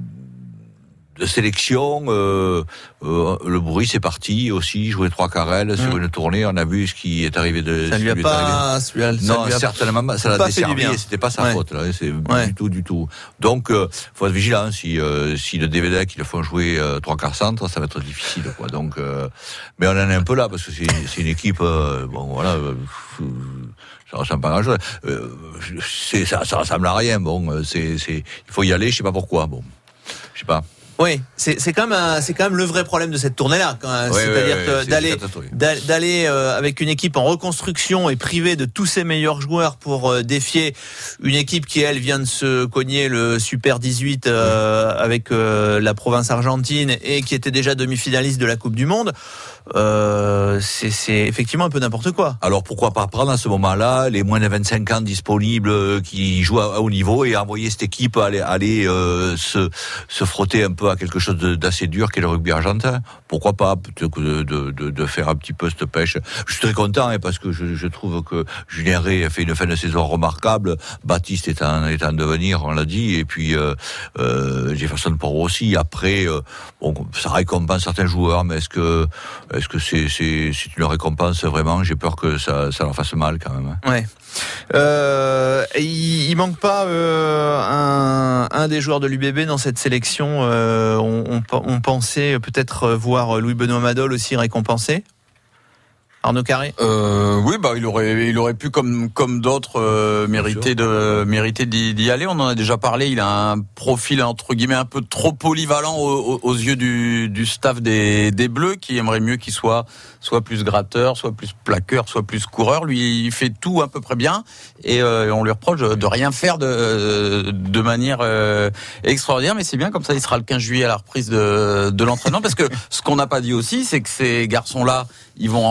de sélection, euh, euh, le bruit c'est parti aussi, jouer trois carrels mmh. sur une tournée, on a vu ce qui est arrivé de... Ça lui a pas... Ça lui non, certainement, ça l'a desservi et c'était pas sa ouais. faute, là, c'est ouais. du tout, du tout. Donc, euh, faut être vigilant, si, euh, si le D V D qu'ils le font jouer euh, trois quarts centre, ça va être difficile, quoi. Donc, euh, mais on en est un peu là, parce que c'est, c'est une équipe, euh, bon, voilà, euh, ça ressemble pas à grand chose. Euh, c'est, ça, ça ressemble à rien, bon, c'est, c'est, il faut y aller, je sais pas pourquoi, bon, je sais pas. Oui, c'est, c'est quand même un, c'est quand même le vrai problème de cette tournée-là. Quand même. Oui, C'est-à-dire oui, que oui, d'aller, d'aller, d'aller euh, avec une équipe en reconstruction et privé de tous ses meilleurs joueurs pour euh, défier une équipe qui elle vient de se cogner le Super dix-huit euh, oui. avec euh, la province argentine et qui était déjà demi-finaliste de la Coupe du Monde. Euh, c'est, c'est effectivement un peu n'importe quoi. Alors pourquoi pas prendre à ce moment-là les moins de vingt-cinq ans disponibles qui jouent à haut niveau et envoyer cette équipe aller, aller euh, se, se frotter un peu à quelque chose de, d'assez dur qu'est le rugby argentin. Pourquoi pas, plutôt que de, de, de, de faire un petit peu cette pêche. Je suis très content hein, parce que je, je trouve que Julien Ray a fait une fin de saison remarquable. Baptiste est en, est en devenir, on l'a dit, et puis euh, euh, Jefferson Poirot aussi. Après, euh, bon, ça récompense certains joueurs, mais est-ce que est-ce que c'est, c'est, c'est une récompense vraiment? J'ai peur que ça, ça leur fasse mal quand même. Hein. Ouais. Euh, il, il manque pas euh, un, un des joueurs de l'U B B dans cette sélection. Euh, on, on, on pensait peut-être voir Louis-Benoît Madol aussi récompensé. Arnaud Carré. Euh, oui, bah il aurait, il aurait pu comme comme d'autres euh, mériter de mériter d'y, d'y aller. On en a déjà parlé. Il a un profil entre guillemets un peu trop polyvalent aux, aux yeux du, du staff des, des Bleus, qui aimerait mieux qu'il soit soit plus gratteur, soit plus plaqueur, soit plus coureur. Lui, il fait tout à peu près bien, et euh, on lui reproche de rien faire de de manière euh, extraordinaire. Mais c'est bien, comme ça, il sera le quinze juillet à la reprise de de l'entraînement, parce que ce qu'on n'a pas dit aussi, c'est que ces garçons-là, ils vont entrer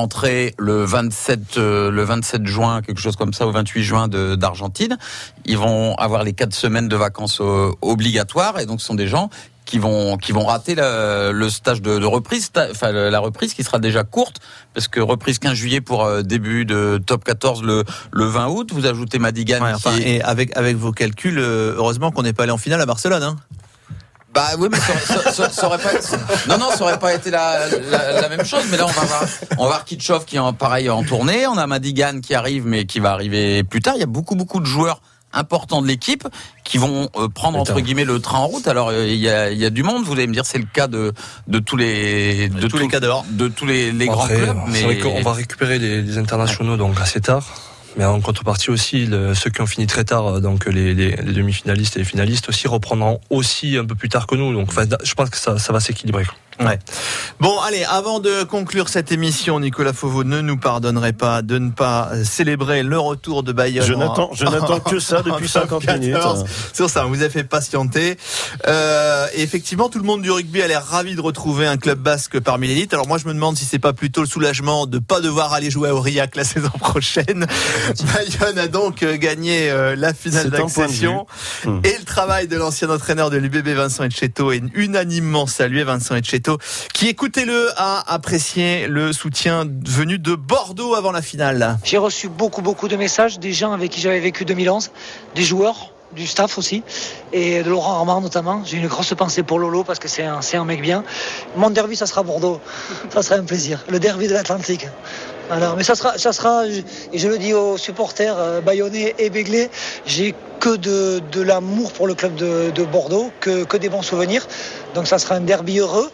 rentrée le vingt-sept, euh, le vingt-sept juin, quelque chose comme ça, au vingt-huit juin de, d'Argentine. Ils vont avoir les quatre semaines de vacances euh, obligatoires, et donc ce sont des gens qui vont qui vont rater la, le stage de, de reprise, enfin la reprise qui sera déjà courte, parce que reprise quinze juillet pour euh, début de top quatorze le le vingt août. Vous ajoutez Madigan. Ouais, enfin, qui... et avec avec vos calculs, euh, heureusement qu'on n'est pas allé en finale à Barcelone, hein. Bah oui, mais ça, ça, ça, ça aurait pas ça, non non ça aurait pas été la, la, la même chose. Mais là on va voir on va voir Kitchov qui est en, pareil en tournée. On a Madigan qui arrive, mais qui va arriver plus tard. Il y a beaucoup beaucoup de joueurs importants de l'équipe qui vont euh, prendre entre guillemets le train en route. Alors il euh, y a il y a du monde, vous allez me dire c'est le cas de de tous les de, de tous tout, les cadors, de tous les, les Après, grands clubs, mais c'est vrai qu'on va récupérer les, les internationaux donc assez tard. Mais en contrepartie aussi, le, ceux qui ont fini très tard, donc les, les, les demi-finalistes et les finalistes aussi reprendront aussi un peu plus tard que nous. Donc enfin, je pense que ça, ça va s'équilibrer. Ouais. Bon, allez, avant de conclure cette émission, Nicolas Fauveau ne nous pardonnerait pas de ne pas célébrer le retour de Bayonne. Je n'attends, je n'attends que ça depuis cinquante minutes. Sur ça, on vous a fait patienter. Euh, et effectivement, tout le monde du rugby a l'air ravi de retrouver un club basque parmi l'élite. Alors moi, je me demande si c'est pas plutôt le soulagement de pas devoir aller jouer à Aurillac la saison prochaine. Bayonne a donc gagné euh, la finale d'accession. Hum. Et le travail de l'ancien entraîneur de l'U B B, Vincent Etcheto, est unanimement salué. Vincent Etcheto, qui, écoutez-le, a apprécié le soutien venu de Bordeaux avant la finale. J'ai reçu beaucoup, beaucoup de messages des gens avec qui j'avais vécu deux mille onze, des joueurs, du staff aussi, et de Laurent Armand notamment. J'ai une grosse pensée pour Lolo parce que c'est un, c'est un mec bien. Mon derby, ça sera Bordeaux. Ça sera un plaisir. Le derby de l'Atlantique. Alors, mais ça sera, ça sera, et je le dis aux supporters euh, bayonnais et béglés, j'ai que de, de l'amour pour le club de, de Bordeaux, que, que des bons souvenirs. Donc ça sera un derby heureux.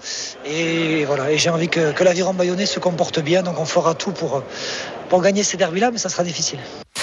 Et voilà, et j'ai envie que, que l'aviron bayonnais se comporte bien. Donc on fera tout pour, pour gagner ces derbys-là, mais ça sera difficile.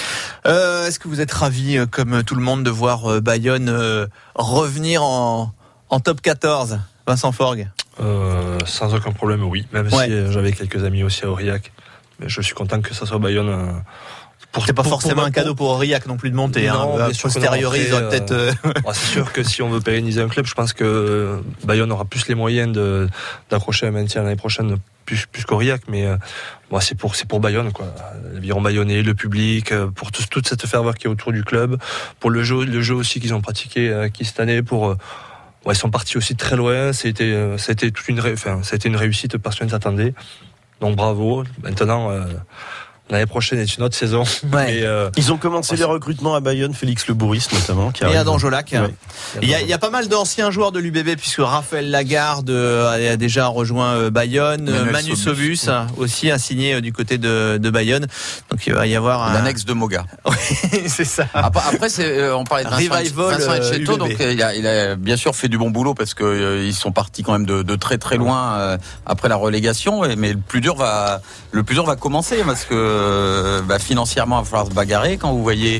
Euh, est-ce que vous êtes ravis, comme tout le monde, de voir Bayonne euh, revenir en, en top quatorze, Vincent Forgue? euh, Sans aucun problème, oui. Même ouais. si j'avais quelques amis aussi à Aurillac. Mais je suis content que ça soit Bayonne. Euh, pour, c'est pas pour, forcément pour, un cadeau pour Aurillac non plus de monter. Non, hein. Posteriori, ils auraient peut-être. Euh... Ouais, c'est sûr que si on veut pérenniser un club, je pense que Bayonne aura plus les moyens de, d'accrocher un maintien l'année prochaine, plus, plus qu'Aurillac. Mais euh, moi, c'est pour, c'est pour Bayonne, quoi. L'aviron bayonnais, le public, pour tout, toute cette ferveur qui est autour du club, pour le jeu, le jeu aussi qu'ils ont pratiqué euh, qui cette année, pour. Euh, ouais, ils sont partis aussi très loin. C'était, euh, c'était toute une, ré... enfin, c'était une réussite, personne ne s'attendait. Donc bravo. Maintenant, euh, l'année prochaine est une autre saison. Ouais. Et, euh, Ils ont commencé ouais, les recrutements à Bayonne, Félix Le Bourris notamment. Qui et à Danjolac. Ouais. Il, y a, il y a pas mal d'anciens joueurs de l'U B B, puisque Raphaël Lagarde euh, a déjà rejoint Bayonne. Manuel Manu Sobus ouais. aussi a signé du côté de, de Bayonne. Donc il va y avoir un... l'annexe de Moga. C'est ça. Après, c'est, on parlait de Vincent, Revival, Vincent Etcheto, euh, donc il a, il a bien sûr fait du bon boulot parce que euh, ils sont partis quand même de, de très très loin euh, après la relégation. Mais le plus dur va, le plus dur va commencer parce que euh, bah, financièrement, il va falloir se bagarrer. Quand vous voyez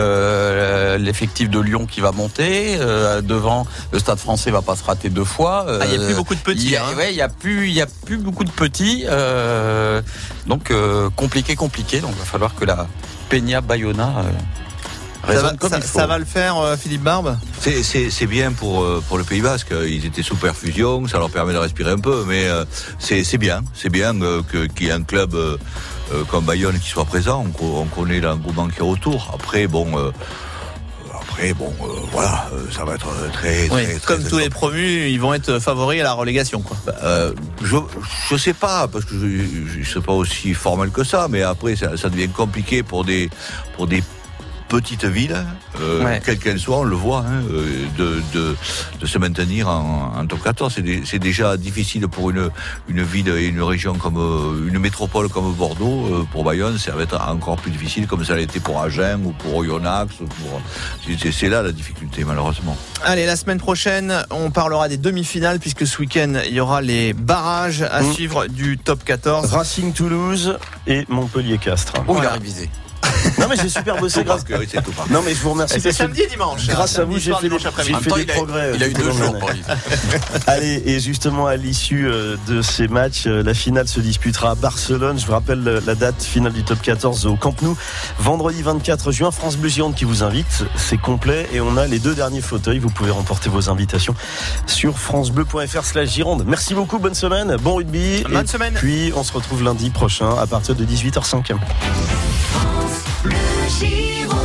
euh, l'effectif de Lyon qui va monter euh, devant, le Stade Français va pas se rater deux fois. Euh, ah, il y a plus beaucoup de petits. Il y a, hein. ouais, il y a plus, il y a plus beaucoup de petits. Euh, donc euh, compliqué, compliqué. Donc il va falloir que la Peña Bayona euh, Ça va, ça, ça va le faire, euh, Philippe Barbe. C'est, c'est, c'est bien pour pour le Pays Basque. Ils étaient sous perfusion, ça leur permet de respirer un peu, mais euh, c'est c'est bien, c'est bien euh, que qu'il y ait un club euh, comme Bayonne qui soit présent. On, on connaît l'engouement qui est autour. Après, bon. Euh, Après, bon, euh, voilà, euh, ça va être très, oui, très, très comme très tous les promus, ils vont être favoris à la relégation, quoi. Euh, je, je sais pas, parce que je, je sais pas aussi formel que ça, mais après, ça, ça devient compliqué pour des, pour des petites villes, euh, ouais. quelles qu'elles soient, on le voit, hein, de, de, de se maintenir en, en top quatorze. C'est, des, c'est déjà difficile pour une, une ville et une région comme une métropole comme Bordeaux. Pour Bayonne, ça va être encore plus difficile, comme ça l'a été pour Agen ou pour Oyonnax. Pour... C'est, c'est là la difficulté, malheureusement. Allez, la semaine prochaine, on parlera des demi-finales, puisque ce week-end, il y aura les barrages à mmh. suivre du top quatorze. Racing Toulouse et Montpellier-Castres. Oh, il a révisé. Non mais j'ai super bossé grâce. Non mais je vous remercie. Et c'est samedi et dimanche. Grâce à vous, j'ai fait, des, j'ai fait des il a, progrès. Il a eu deux jours pour lui. Allez, et justement à l'issue de ces matchs, la finale se disputera à Barcelone. Je vous rappelle la date finale du top quatorze au Camp Nou. Vendredi vingt-quatre juin, France Bleu Gironde qui vous invite. C'est complet et on a les deux derniers fauteuils. Vous pouvez remporter vos invitations sur francebleu.fr slash Gironde. Merci beaucoup, bonne semaine, bon rugby. Bonne semaine. Puis on se retrouve lundi prochain à partir de dix-huit heures zéro cinq. France Bleu Gironde.